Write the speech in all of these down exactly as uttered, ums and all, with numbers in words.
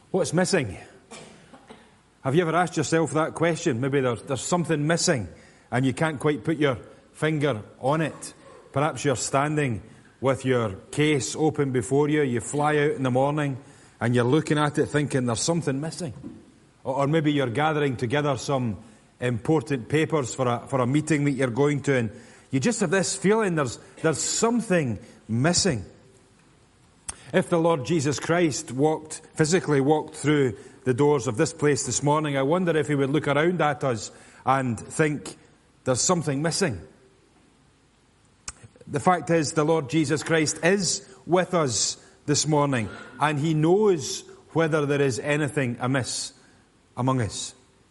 What's missing? Have you ever asked yourself that question? Maybe there's, there's something missing and you can't quite put your finger on it. Perhaps you're standing with your case open before you. You fly out in the morning and you're looking at it thinking there's something missing. Or, or maybe you're gathering together some important papers for a, for a meeting that you're going to, and you just have this feeling there's, there's something missing. If the Lord Jesus Christ walked, physically walked through the doors of this place this morning, I wonder if he would look around at us and think there's something missing. The fact is, the Lord Jesus Christ is with us this morning, and he knows whether there is anything amiss among us.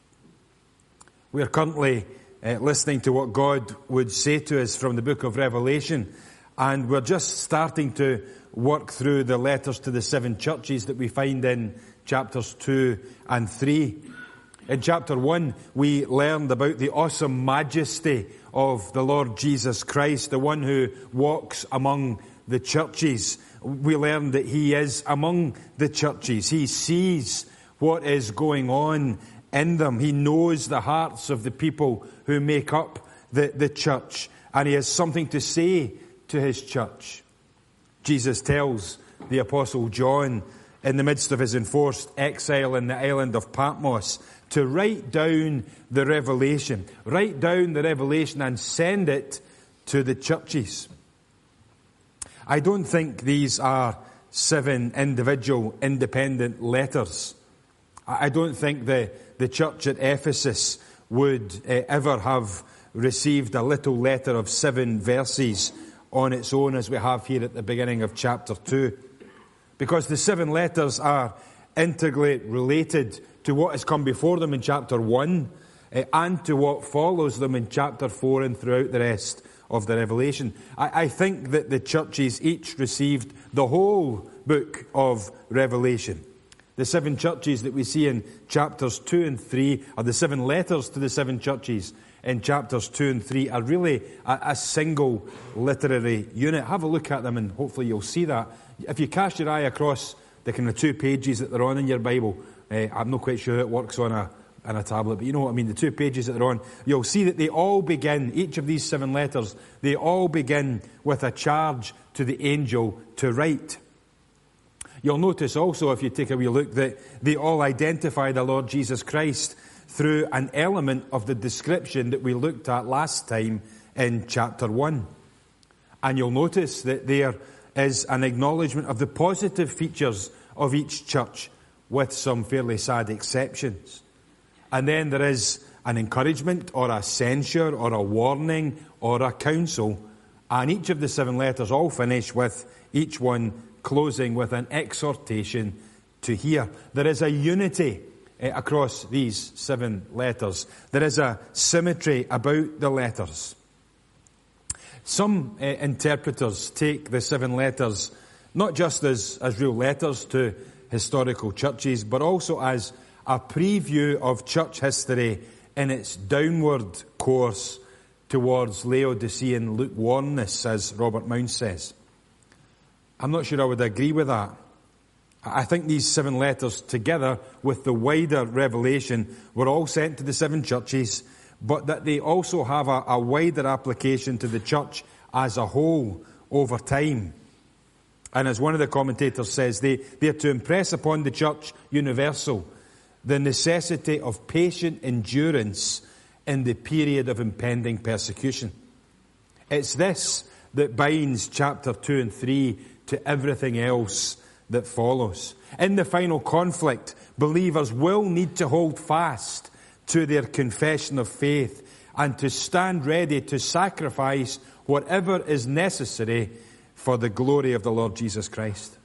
We are currently uh, listening to what God would say to us from the book of Revelation, and we're just starting to work through the letters to the seven churches that we find in chapters two and three. In chapter one, we learned about the awesome majesty of the Lord Jesus Christ, the one who walks among the churches. We learned that he is among the churches. He sees what is going on in them. He knows the hearts of the people who make up the, the church, and he has something to say to his church. Jesus tells the Apostle John, in the midst of his enforced exile in the island of Patmos, to write down the revelation. Write down the revelation and send it to the churches. I don't think these are seven individual independent letters. I don't think the, the church at Ephesus would uh, ever have received a little letter of seven verses on its own as we have here at the beginning of chapter two. Because the seven letters are integrally related to what has come before them in chapter one uh, and to what follows them in chapter four and throughout the rest of the Revelation. I, I think that the churches each received the whole book of Revelation. The seven churches that we see in chapters two and three, or the seven letters to the seven churches in chapters two and three, are really a, a single literary unit. Have a look at them and hopefully you'll see that. If you cast your eye across the kind of two pages that they're on in your Bible, uh, I'm not quite sure how it works on a, on a tablet, but you know what I mean, the two pages that they're on, you'll see that they all begin, each of these seven letters, they all begin with a charge to the angel to write. You'll notice also, if you take a wee look, that they all identify the Lord Jesus Christ through an element of the description that we looked at last time in chapter one. And you'll notice that there is an acknowledgement of the positive features of each church, with some fairly sad exceptions. And then there is an encouragement or a censure or a warning or a counsel. And each of the seven letters all finish with each one closing with an exhortation to hear. There is a unity uh, across these seven letters. There is a symmetry about the letters. Some uh, interpreters take the seven letters not just as, as real letters to historical churches, but also as a preview of church history in its downward course towards Laodicean lukewarmness, as Robert Mounce says. I'm not sure I would agree with that. I think these seven letters, together with the wider revelation, were all sent to the seven churches, but that they also have a, a wider application to the church as a whole over time. And as one of the commentators says, they, they are to impress upon the church universal the necessity of patient endurance in the period of impending persecution. It's this that binds chapter two and three to everything else that follows. In the final conflict, believers will need to hold fast to their confession of faith and to stand ready to sacrifice whatever is necessary for the glory of the Lord Jesus Christ.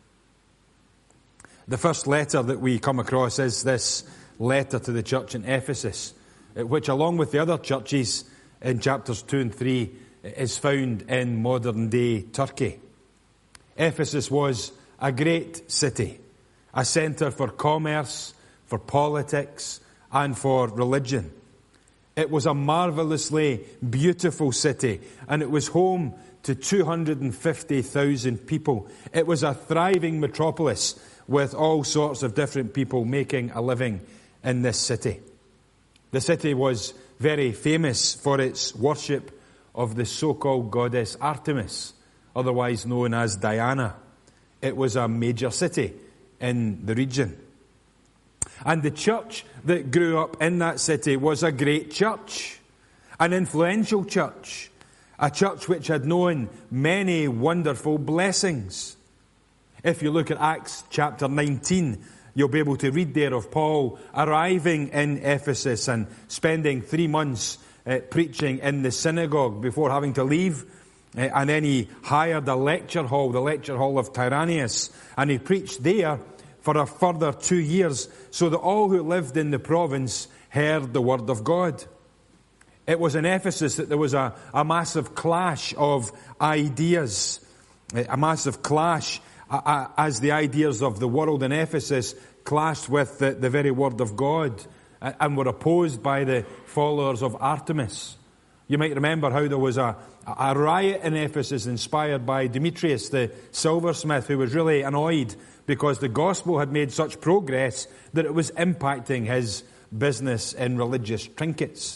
The first letter that we come across is this letter to the church in Ephesus, which, along with the other churches in chapters two and three, is found in modern-day Turkey. Ephesus was a great city, a centre for commerce, for politics, and for religion. It was a marvellously beautiful city, and it was home to two hundred fifty thousand people. It was a thriving metropolis with all sorts of different people making a living in this city. The city was very famous for its worship of the so-called goddess Artemis, otherwise known as Diana. It was a major city in the region. And the church that grew up in that city was a great church, an influential church, a church which had known many wonderful blessings. If you look at Acts chapter nineteen, you'll be able to read there of Paul arriving in Ephesus and spending three months uh, preaching in the synagogue before having to leave. Uh, and then he hired a lecture hall, the lecture hall of Tyrannus, and he preached there for a further two years so that all who lived in the province heard the word of God. It was in Ephesus that there was a, a massive clash of ideas, a massive clash as the ideas of the world in Ephesus clashed with the, the very word of God and were opposed by the followers of Artemis. You might remember how there was a, a riot in Ephesus inspired by Demetrius, the silversmith, who was really annoyed because the gospel had made such progress that it was impacting his business in religious trinkets.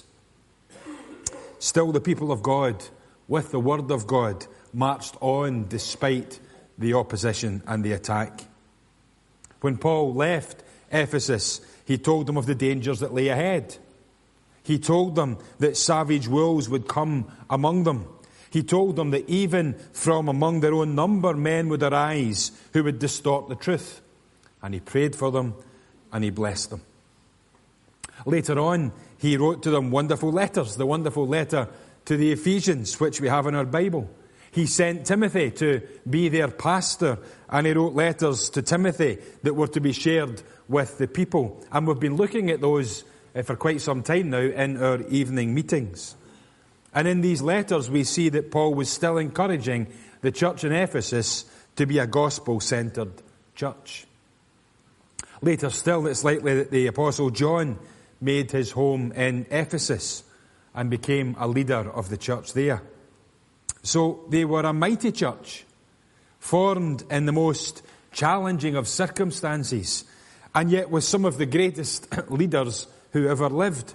Still, the people of God, with the word of God, marched on despite the opposition and the attack. When Paul left Ephesus, he told them of the dangers that lay ahead. He told them that savage wolves would come among them. He told them that even from among their own number, men would arise who would distort the truth. And he prayed for them and he blessed them. Later on, he wrote to them wonderful letters, the wonderful letter to the Ephesians, which we have in our Bible. He sent Timothy to be their pastor, and he wrote letters to Timothy that were to be shared with the people. And we've been looking at those for quite some time now in our evening meetings. And in these letters we see that Paul was still encouraging the church in Ephesus to be a gospel-centered church. Later still, it's likely that the Apostle John made his home in Ephesus and became a leader of the church there. So they were a mighty church, formed in the most challenging of circumstances, and yet with some of the greatest leaders who ever lived.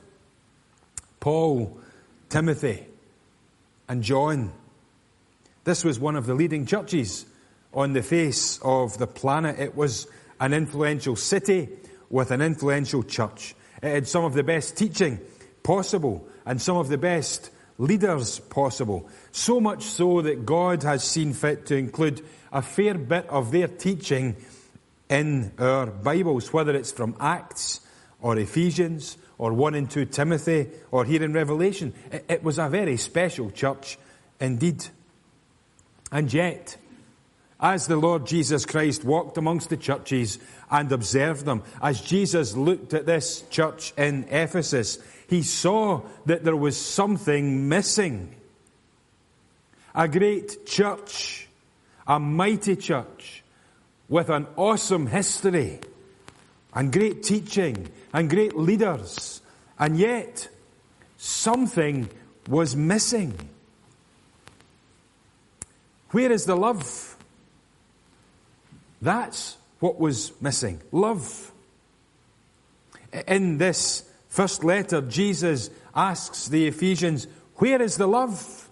Paul, Timothy, and John. This was one of the leading churches on the face of the planet. It was an influential city with an influential church. It had some of the best teaching possible and some of the best leaders possible. So much so that God has seen fit to include a fair bit of their teaching in our Bibles, whether it's from Acts or Ephesians or one and two Timothy or here in Revelation. It, it was a very special church indeed. And yet, as the Lord Jesus Christ walked amongst the churches and observed them, as Jesus looked at this church in Ephesus, he saw that there was something missing. A great church, a mighty church, with an awesome history, and great teaching, and great leaders, and yet something was missing. Where is the love? That's what was missing. Love. In this first letter, Jesus asks the Ephesians, where is the love?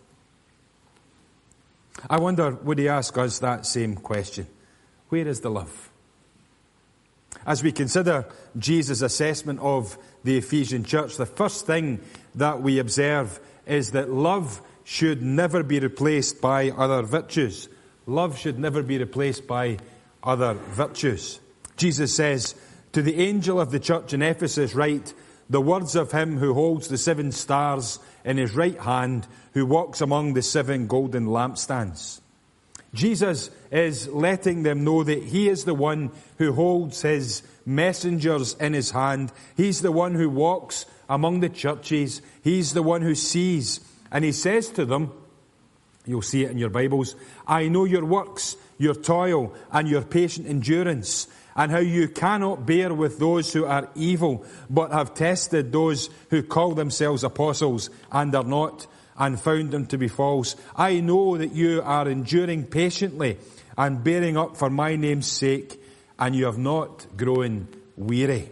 I wonder, would he ask us that same question? Where is the love? As we consider Jesus' assessment of the Ephesian church, the first thing that we observe is that love should never be replaced by other virtues. Love should never be replaced by other virtues. Jesus says, to the angel of the church in Ephesus write, the words of him who holds the seven stars in his right hand, who walks among the seven golden lampstands. Jesus is letting them know that he is the one who holds his messengers in his hand. He's the one who walks among the churches. He's the one who sees. And he says to them, you'll see it in your Bibles, I know your works, your toil, and your patient endurance, and how you cannot bear with those who are evil, but have tested those who call themselves apostles and are not, and found them to be false. I know that you are enduring patiently and bearing up for my name's sake, and you have not grown weary.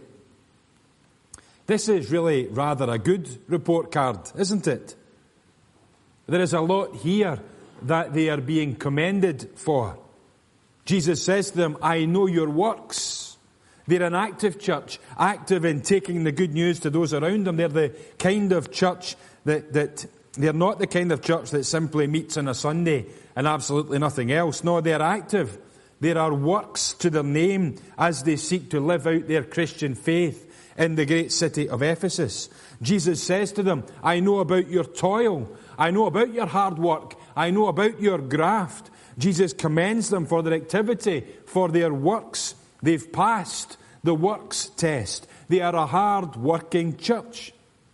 This is really rather a good report card, isn't it? There is a lot here that they are being commended for. Jesus says to them, I know your works. They're an active church, active in taking the good news to those around them. They're the kind of church that, that they're not the kind of church that simply meets on a Sunday and absolutely nothing else. No, they're active. There are works to their name as they seek to live out their Christian faith in the great city of Ephesus. Jesus says to them, I know about your toil. I know about your hard work. I know about your graft. Jesus commends them for their activity, for their works. They've passed the works test. They are a hard-working church.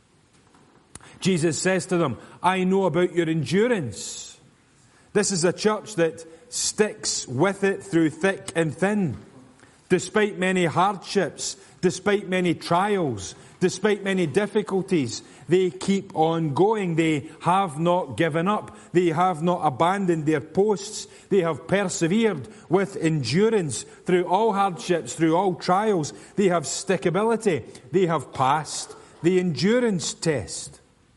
Jesus says to them, I know about your endurance. This is a church that sticks with it through thick and thin. Despite many hardships, despite many trials, despite many difficulties, they keep on going. They have not given up. They have not abandoned their posts. They have persevered with endurance through all hardships, through all trials. They have stickability. They have passed the endurance test.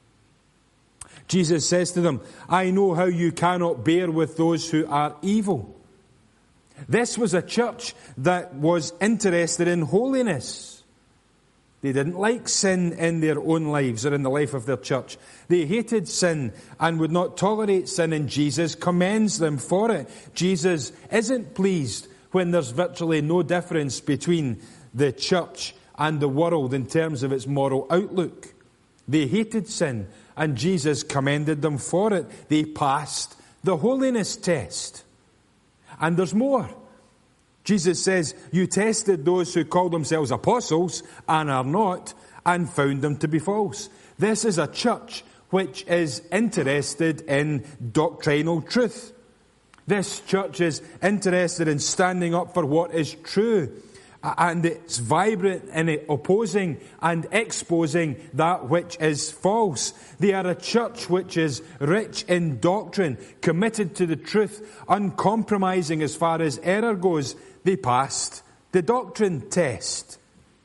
Jesus says to them, I know how you cannot bear with those who are evil. This was a church that was interested in holiness. They didn't like sin in their own lives or in the life of their church. They hated sin and would not tolerate sin, and Jesus commends them for it. Jesus isn't pleased when there's virtually no difference between the church and the world in terms of its moral outlook. They hated sin, and Jesus commended them for it. They passed the holiness test. And there's more. Jesus says, you tested those who call themselves apostles and are not, and found them to be false. This is a church which is interested in doctrinal truth. This church is interested in standing up for what is true. And it's vibrant in it, opposing and exposing that which is false. They are a church which is rich in doctrine, committed to the truth, uncompromising as far as error goes. They passed the doctrine test.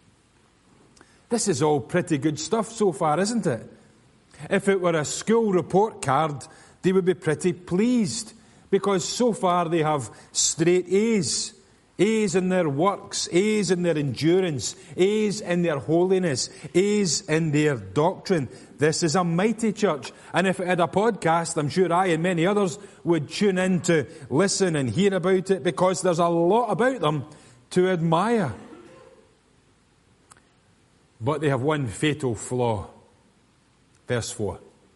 This is all pretty good stuff so far, isn't it? If it were a school report card, they would be pretty pleased, because so far they have straight A's. A's in their works, A's in their endurance, A's in their holiness, A's in their doctrine. This is a mighty church. And if it had a podcast, I'm sure I and many others would tune in to listen and hear about it, because there's a lot about them to admire. But they have one fatal flaw. Verse four.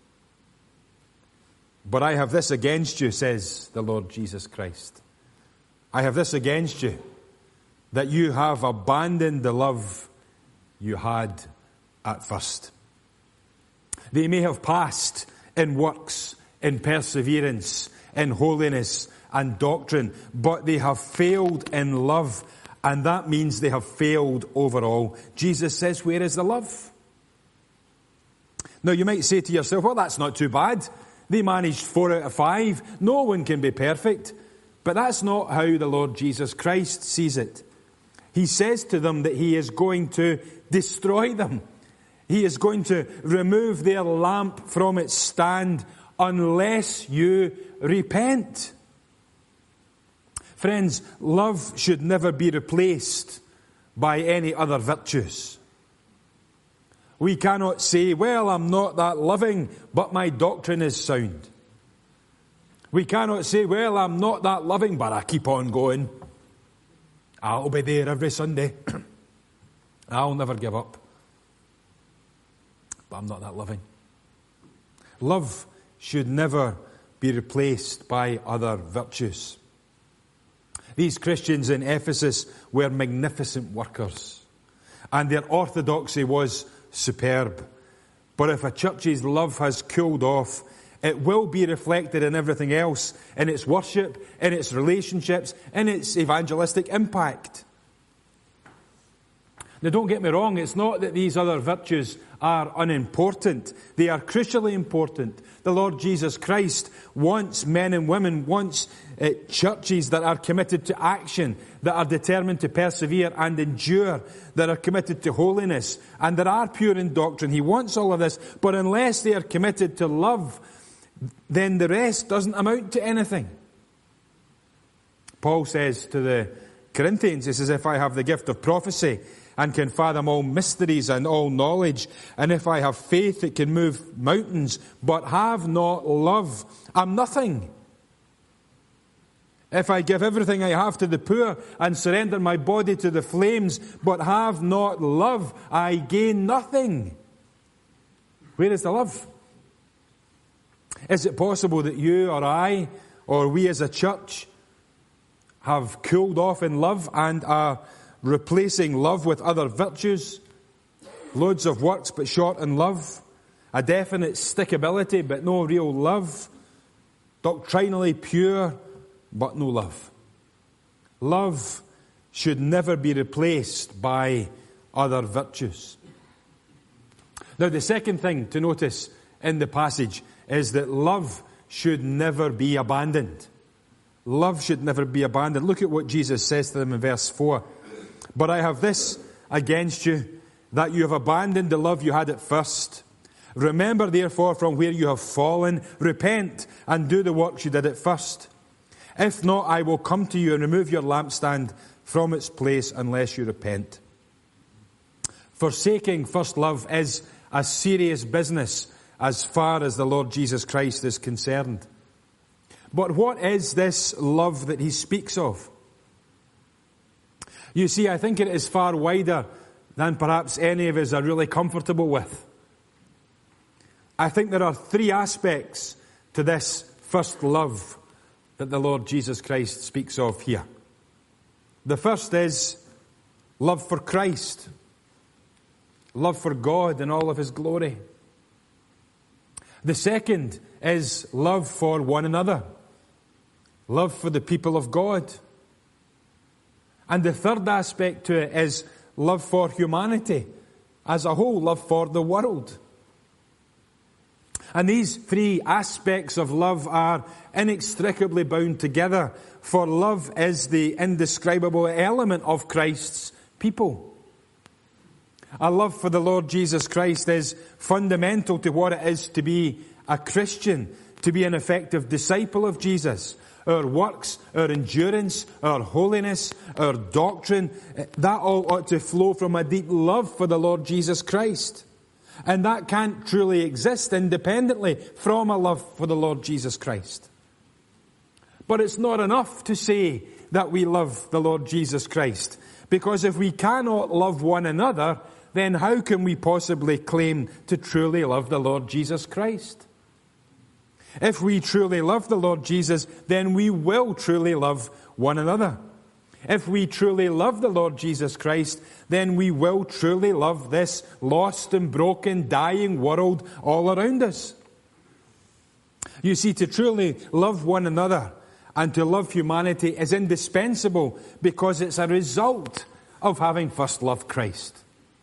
But I have this against you, says the Lord Jesus Christ. I have this against you, that you have abandoned the love you had at first. They may have passed in works, in perseverance, in holiness and doctrine, but they have failed in love, and that means they have failed overall. Jesus says, where is the love? Now you might say to yourself, well, that's not too bad. They managed four out of five. No one can be perfect. But that's not how the Lord Jesus Christ sees it. He says to them that he is going to destroy them. He is going to remove their lamp from its stand unless you repent. Friends, love should never be replaced by any other virtues. We cannot say, well, I'm not that loving, but my doctrine is sound. We cannot say, well, I'm not that loving, but I keep on going. I'll be there every Sunday. I'll never give up. But I'm not that loving. Love should never be replaced by other virtues. These Christians in Ephesus were magnificent workers, and their orthodoxy was superb. But if a church's love has cooled off, it will be reflected in everything else, in its worship, in its relationships, in its evangelistic impact. Now, don't get me wrong, it's not that these other virtues are unimportant. They are crucially important. The Lord Jesus Christ wants men and women, wants uh, churches that are committed to action, that are determined to persevere and endure, that are committed to holiness, and that are pure in doctrine. He wants all of this, but unless they are committed to love, then the rest doesn't amount to anything. Paul says to the Corinthians, he says, if I have the gift of prophecy and can fathom all mysteries and all knowledge, and if I have faith that can move mountains, but have not love, I'm nothing. If I give everything I have to the poor and surrender my body to the flames, but have not love, I gain nothing. Where is the love? Is it possible that you or I, or we as a church, have cooled off in love and are replacing love with other virtues? Loads of works but short in love. A definite stickability but no real love. Doctrinally pure but no love. Love should never be replaced by other virtues. Now, the second thing to notice in the passage is that love should never be abandoned. Love should never be abandoned. Look at what Jesus says to them in verse four. But I have this against you, that you have abandoned the love you had at first. Remember therefore from where you have fallen, repent and do the works you did at first. If not, I will come to you and remove your lampstand from its place unless you repent. Forsaking first love is a serious business as far as the Lord Jesus Christ is concerned. But what is this love that he speaks of? You see, I think it is far wider than perhaps any of us are really comfortable with. I think there are three aspects to this first love that the Lord Jesus Christ speaks of here. The first is love for Christ. Love for God in all of his glory. The second is love for one another. Love for the people of God. And the third aspect to it is love for humanity as a whole, love for the world. And these three aspects of love are inextricably bound together, for love is the indescribable element of Christ's people. A love for the Lord Jesus Christ is fundamental to what it is to be a Christian, to be an effective disciple of Jesus. Our works, our endurance, our holiness, our doctrine, that all ought to flow from a deep love for the Lord Jesus Christ. And that can't truly exist independently from a love for the Lord Jesus Christ. But it's not enough to say that we love the Lord Jesus Christ. Because if we cannot love one another, then how can we possibly claim to truly love the Lord Jesus Christ? If we truly love the Lord Jesus, then we will truly love one another. If we truly love the Lord Jesus Christ, then we will truly love this lost and broken, dying world all around us. You see, to truly love one another and to love humanity is indispensable because it's a result of having first loved Christ.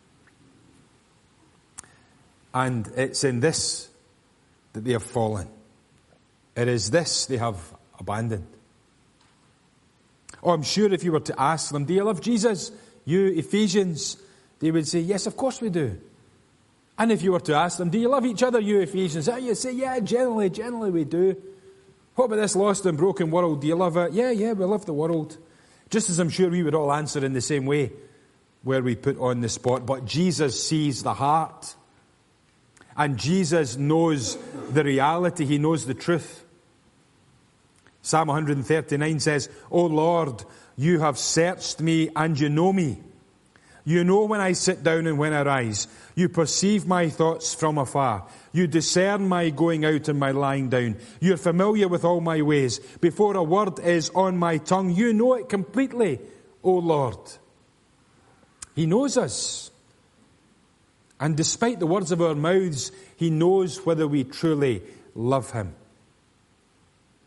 And it's in this that they have fallen. It is this they have abandoned. Oh, I'm sure if you were to ask them, do you love Jesus? You Ephesians, they would say, yes, of course we do. And if you were to ask them, do you love each other, you Ephesians? You'd say, yeah, generally, generally we do. What about this lost and broken world? Do you love it? Yeah, yeah, we love the world. Just as I'm sure we would all answer in the same way, where we put on the spot. But Jesus sees the heart. And Jesus knows the reality. He knows the truth. Psalm one thirty-nine says, O Lord, you have searched me and you know me. You know when I sit down and when I rise. You perceive my thoughts from afar. You discern my going out and my lying down. You're familiar with all my ways. Before a word is on my tongue, you know it completely, O Lord. He knows us. And despite the words of our mouths, he knows whether we truly love him.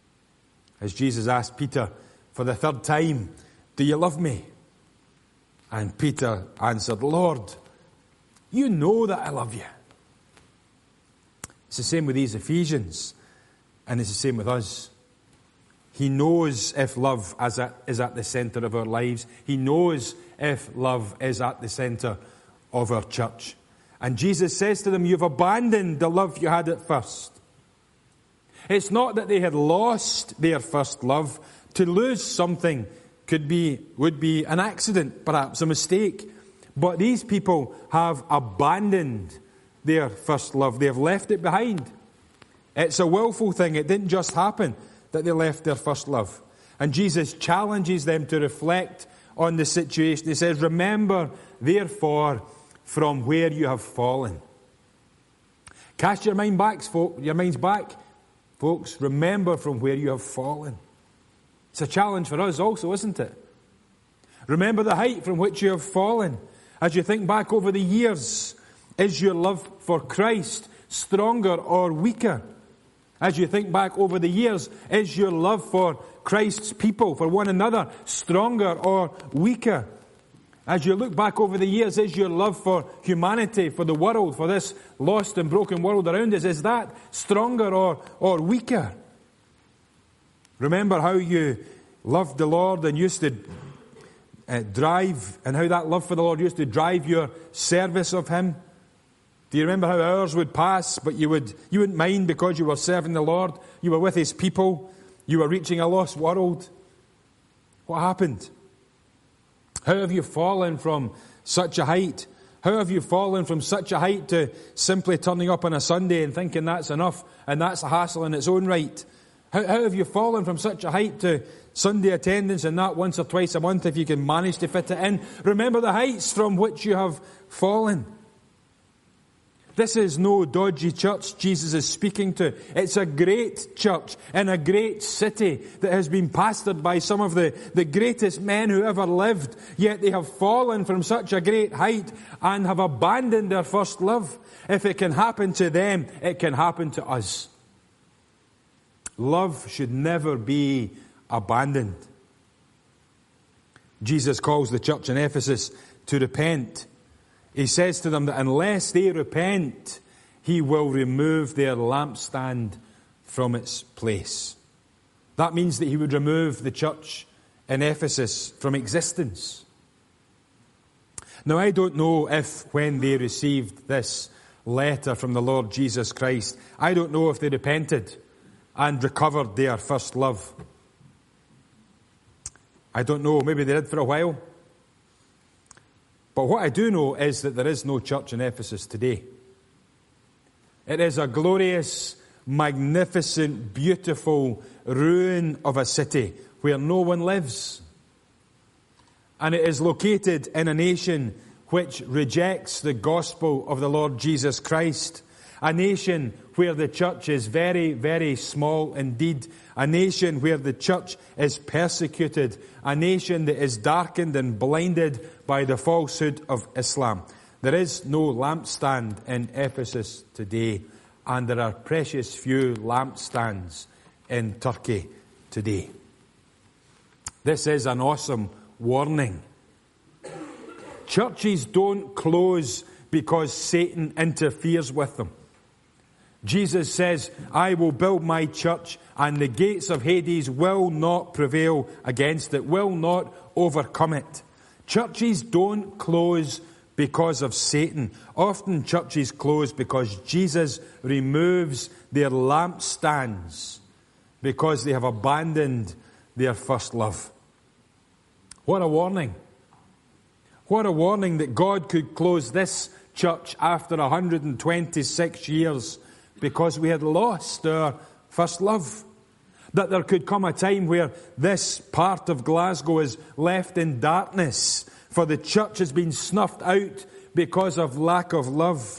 As Jesus asked Peter for the third time, do you love me? And Peter answered, Lord, you know that I love you. It's the same with these Ephesians, and it's the same with us. He knows if love is at, is at the centre of our lives. He knows if love is at the centre of our church. And Jesus says to them, you've abandoned the love you had at first. It's not that they had lost their first love. To lose something could be, would be an accident, perhaps a mistake. But these people have abandoned their first love. They have left it behind. It's a willful thing. It didn't just happen that they left their first love. And Jesus challenges them to reflect on the situation. He says, remember, therefore, from where you have fallen. Cast your mind back, folk, your minds back, folks. Remember from where you have fallen. It's a challenge for us also, isn't it? Remember the height from which you have fallen. As you think back over the years, is your love for Christ stronger or weaker? As you think back over the years, is your love for Christ's people, for one another, stronger or weaker? As you look back over the years, is your love for humanity, for the world, for this lost and broken world around us, is that stronger or, or weaker? Remember how you loved the Lord and used to uh, drive, and how that love for the Lord used to drive your service of Him? Do you remember how hours would pass, but you would, you wouldn't mind because you were serving the Lord? You were with His people. You were reaching a lost world. What happened? How have you fallen from such a height? How have you fallen from such a height to simply turning up on a Sunday and thinking that's enough and that's a hassle in its own right? How, how have you fallen from such a height to Sunday attendance and that once or twice a month if you can manage to fit it in? Remember the heights from which you have fallen. This is no dodgy church Jesus is speaking to. It's a great church in a great city that has been pastored by some of the, the greatest men who ever lived. Yet they have fallen from such a great height and have abandoned their first love. If it can happen to them, it can happen to us. Love should never be abandoned. Jesus calls the church in Ephesus to repent. He says to them that unless they repent, He will remove their lampstand from its place. That means that He would remove the church in Ephesus from existence. Now, I don't know if when they received this letter from the Lord Jesus Christ, I don't know if they repented and recovered their first love. I don't know. Maybe they did for a while. But what I do know is that there is no church in Ephesus today. It is a glorious, magnificent, beautiful ruin of a city where no one lives. And it is located in a nation which rejects the gospel of the Lord Jesus Christ. A nation where the church is very, very small indeed. A nation where the church is persecuted. A nation that is darkened and blinded by the falsehood of Islam. There is no lampstand in Ephesus today, and there are precious few lampstands in Turkey today. This is an awesome warning. Churches don't close because Satan interferes with them. Jesus says, I will build my church and the gates of Hades will not prevail against it, will not overcome it. Churches don't close because of Satan. Often churches close because Jesus removes their lampstands because they have abandoned their first love. What a warning. What a warning that God could close this church after one hundred twenty-six years because we had lost our first love. That there could come a time where this part of Glasgow is left in darkness, for the church has been snuffed out because of lack of love.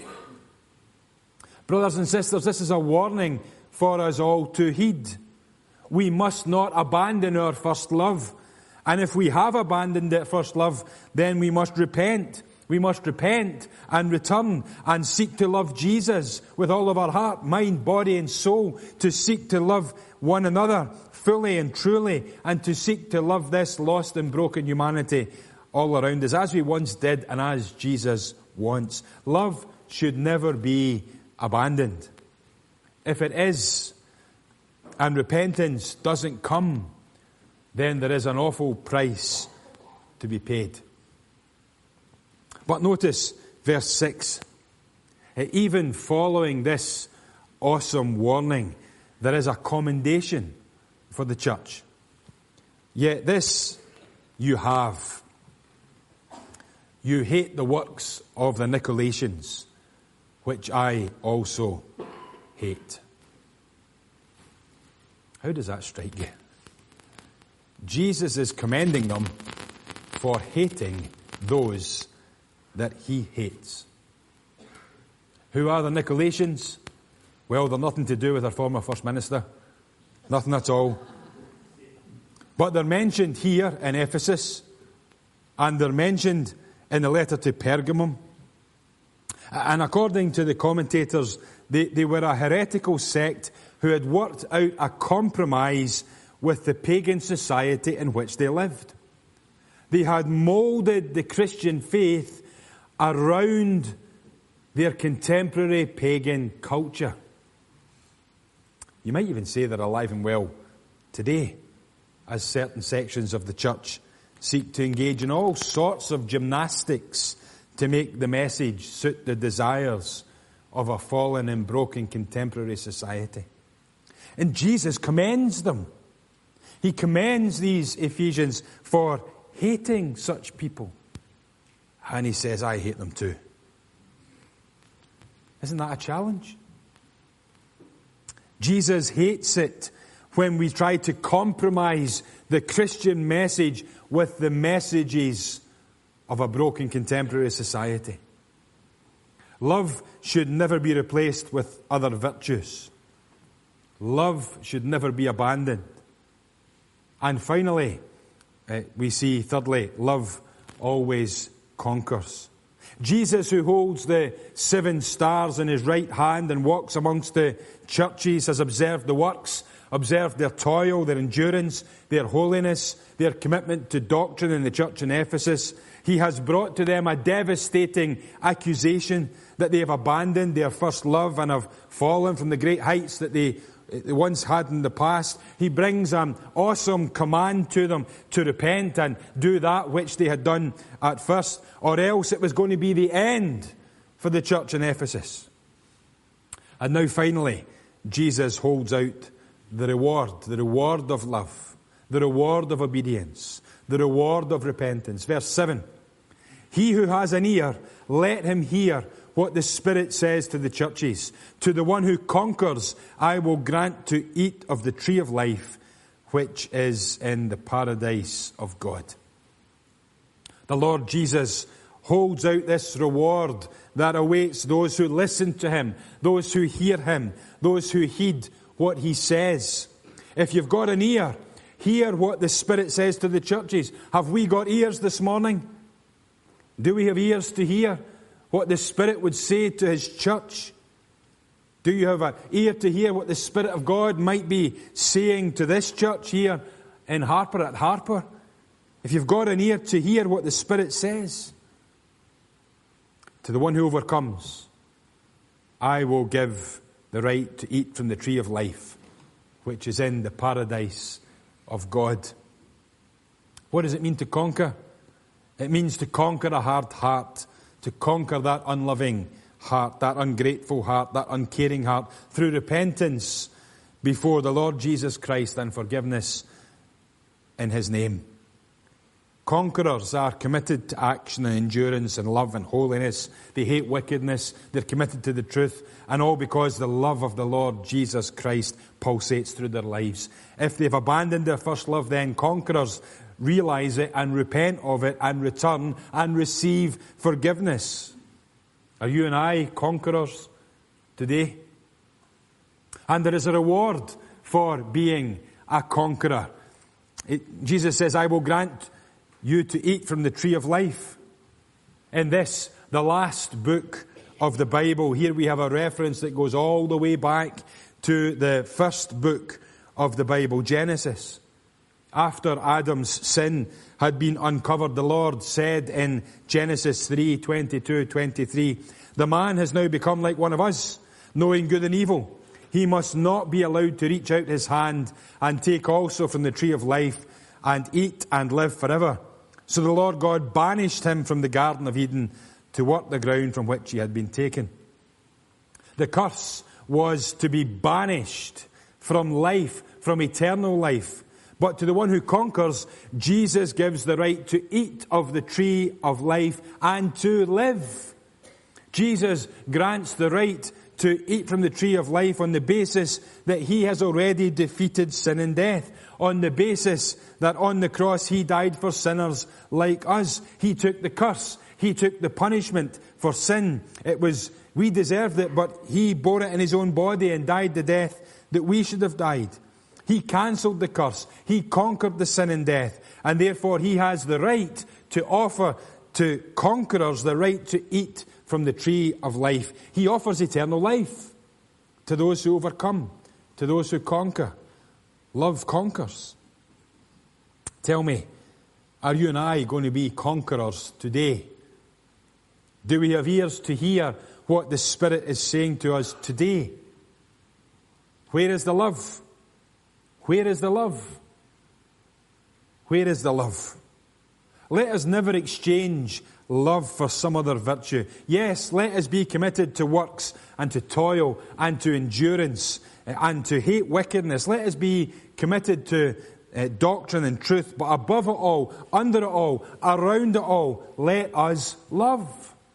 Brothers and sisters, this is a warning for us all to heed. We must not abandon our first love. And if we have abandoned that first love, then we must repent. We must repent and return and seek to love Jesus with all of our heart, mind, body and soul, to seek to love one another fully and truly, and to seek to love this lost and broken humanity all around us, as we once did and as Jesus wants. Love should never be abandoned. If it is, and repentance doesn't come, then there is an awful price to be paid. But notice verse six. Even following this awesome warning, there is a commendation for the church. Yet this you have. You hate the works of the Nicolaitans, which I also hate. How does that strike you? Jesus is commending them for hating those that he hates. Who are the Nicolaitans? Well, they're nothing to do with our former First Minister. Nothing at all. But they're mentioned here in Ephesus, and they're mentioned in the letter to Pergamum. And according to the commentators, they, they were a heretical sect who had worked out a compromise with the pagan society in which they lived. They had moulded the Christian faith around their contemporary pagan culture. You might even say they're alive and well today, as certain sections of the church seek to engage in all sorts of gymnastics to make the message suit the desires of a fallen and broken contemporary society. And Jesus commends them. He commends these Ephesians for hating such people. And he says, I hate them too. Isn't that a challenge? Jesus hates it when we try to compromise the Christian message with the messages of a broken contemporary society. Love should never be replaced with other virtues. Love should never be abandoned. And finally, uh, we see, thirdly, love always conquers. Jesus, who holds the seven stars in his right hand and walks amongst the churches, has observed the works, observed their toil, their endurance, their holiness, their commitment to doctrine in the church in Ephesus. He has brought to them a devastating accusation that they have abandoned their first love and have fallen from the great heights that they once had in the past. He brings an awesome command to them to repent and do that which they had done at first, or else it was going to be the end for the church in Ephesus. And now finally, Jesus holds out the reward, the reward of love, the reward of obedience, the reward of repentance. Verse seven, he who has an ear, let him hear what the Spirit says to the churches. To the one who conquers, I will grant to eat of the tree of life, which is in the paradise of God. The Lord Jesus holds out this reward that awaits those who listen to him, those who hear him, those who heed what he says. If you've got an ear, hear what the Spirit says to the churches. Have we got ears this morning? Do we have ears to hear what the Spirit would say to his church? Do you have an ear to hear what the Spirit of God might be saying to this church here in Harper at Harper? If you've got an ear to hear what the Spirit says, to the one who overcomes, I will give the right to eat from the tree of life, which is in the paradise of God. What does it mean to conquer? It means to conquer a hard heart, to conquer that unloving heart, that ungrateful heart, that uncaring heart, through repentance before the Lord Jesus Christ and forgiveness in his name. Conquerors are committed to action and endurance and love and holiness. They hate wickedness. They're committed to the truth. And all because the love of the Lord Jesus Christ pulsates through their lives. If they've abandoned their first love, then conquerors realize it and repent of it and return and receive forgiveness. Are you and I conquerors today? And there is a reward for being a conqueror. It, Jesus says, I will grant you to eat from the tree of life. In this, the last book of the Bible, here we have a reference that goes all the way back to the first book of the Bible, Genesis. after Adam's sin had been uncovered, the Lord said in Genesis three, twenty-two, twenty-three, the man has now become like one of us, knowing good and evil. He must not be allowed to reach out his hand and take also from the tree of life and eat and live forever. So the Lord God banished him from the Garden of Eden to work the ground from which he had been taken. The curse was to be banished from life, from eternal life. But to the one who conquers, Jesus gives the right to eat of the tree of life and to live. Jesus grants the right to eat from the tree of life on the basis that he has already defeated sin and death. On the basis that on the cross he died for sinners like us. He took the curse. He took the punishment for sin. It was, we deserved it, but he bore it in his own body and died the death that we should have died. He cancelled the curse. He conquered the sin and death. And therefore he has the right to offer to conquerors the right to eat from the tree of life. He offers eternal life to those who overcome, to those who conquer. Love conquers. Tell me, are you and I going to be conquerors today? Do we have ears to hear what the Spirit is saying to us today? Where is the love? Where is the love? Where is the love? Let us never exchange love for some other virtue. Yes, let us be committed to works and to toil and to endurance and to hate wickedness. Let us be committed to uh, doctrine and truth. But above it all, under it all, around it all, let us love.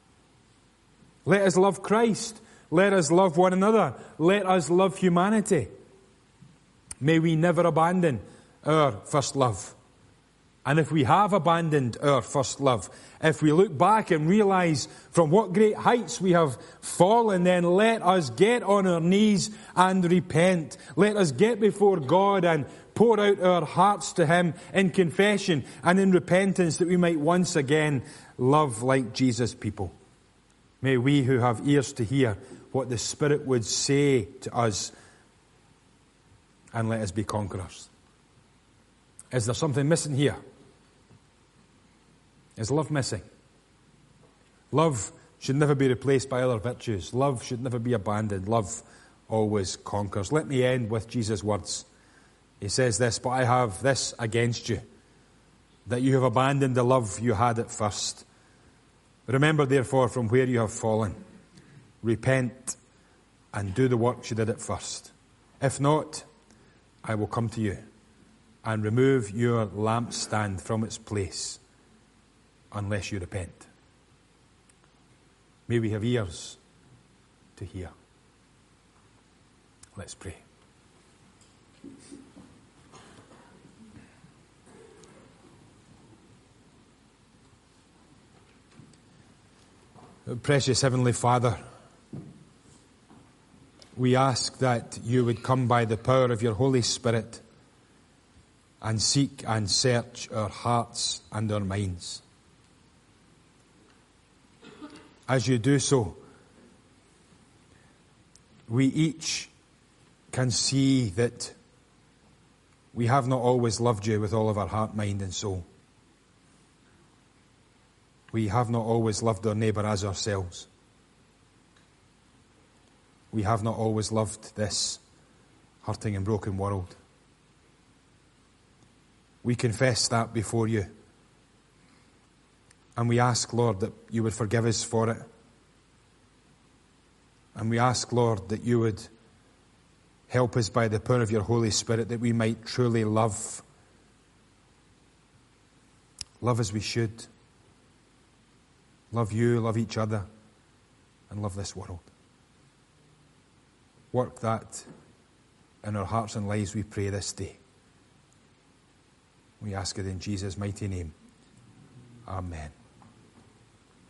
Let us love Christ. Let us love one another. Let us love humanity. May we never abandon our first love. And if we have abandoned our first love, if we look back and realize from what great heights we have fallen, then let us get on our knees and repent. Let us get before God and pour out our hearts to Him in confession and in repentance, that we might once again love like Jesus' people. May we who have ears to hear what the Spirit would say to us, and let us be conquerors. Is there something missing here? Is love missing? Love should never be replaced by other virtues. Love should never be abandoned. Love always conquers. Let me end with Jesus' words. He says this, "But I have this against you, that you have abandoned the love you had at first. Remember, therefore, from where you have fallen. Repent and do the works you did at first. If not, I will come to you and remove your lampstand from its place, unless you repent." May we have ears to hear. Let's pray. Precious Heavenly Father, we ask that you would come by the power of your Holy Spirit and seek and search our hearts and our minds. As you do so, we each can see that we have not always loved you with all of our heart, mind and soul. We have not always loved our neighbour as ourselves. We have not always loved this hurting and broken world. We confess that before you. And we ask, Lord, that you would forgive us for it. And we ask, Lord, that you would help us by the power of your Holy Spirit, that we might truly love. Love as we should. Love you, love each other, and love this world. Work that in our hearts and lives, we pray this day. We ask it in Jesus' mighty name. Amen.